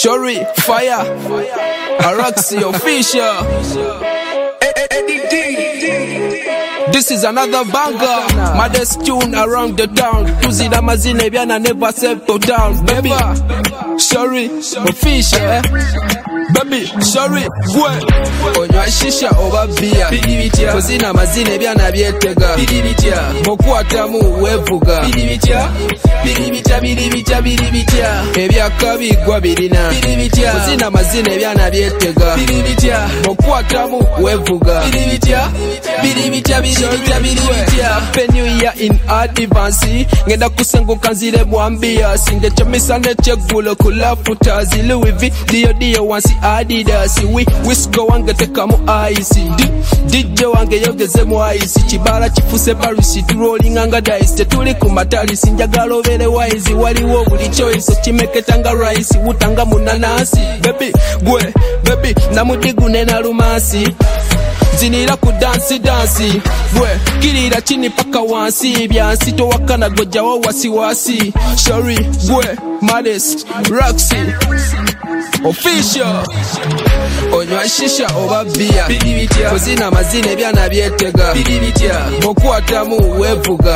Shori, fire, Araxi official. This is another banger, maddest tune around the town. Tuzida mazine byana never settle down. Baby, Shori, official. Baby, Shori, gwe onywa shisha oba bia kuzina mazine byana byetega mokwatamu wevuga ebyakabigwa birina kuzina mazine byana byetega mokwatamu wevuga Happy New Year in advance. Ngenda kusenguka nzire mwambia singechomisa necheggulo kulafuta zi Louis V dio wansi Adidas wisgo wange teka mu ice DJ wange yogeze mu ice chibala chifuse Paris turollinga nga dice tetuli ku matali sinjagala obere wise waliwo buli choice chimeketanga rice utanga munanasi baby gwe baby namudigu nena lumasi zinira ku dance gwe kirira chini paka wansi byansi to wakana goja wa wasiwasi Shori gwe maddest Raxi official onywa shisha oba bia kuzina mazine byana byetega mokwatamu wevuga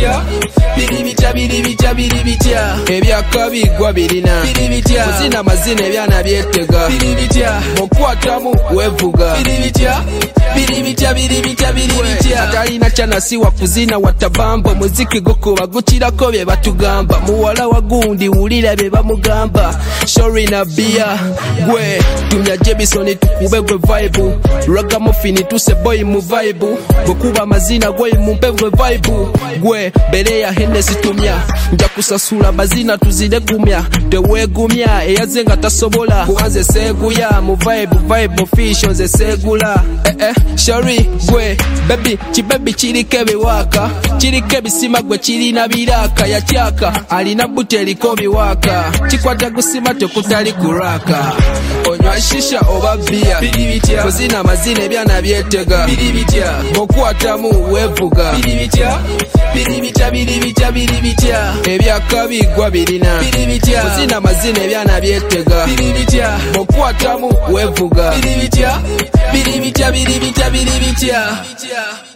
ebyakabigwa birina kuzina mazine byana byetega mokwatamu wevuga atalina chanasiwa kuzina watabamba muziki gukuba gukirako bye batugamba muwala wagundi wulira bye bamugamba Shori na bia gwe tumya Jebison tukube gwe vibe ragamuffin tuse boy mu vibe bukuba mazina gwe mumpe gwe vibe gwe bere ya Hennessy tumya nja kusasula mazina tuzide gumya tewegumya eyazenga tasobola kuanze seguya mu vibe official ze segula Shori gwe baby chibaby chirike biwaka chirike bisima gwe chirina biraka ya tyaka alina buteli ko biwaka chikwata gusima tekutali kuraka onywa shisha oba bia kuzina mazine byana byetega mokwatamu wevuga ebyakabigwa birina kuzina mazine byana byetega mokwatamu wevuga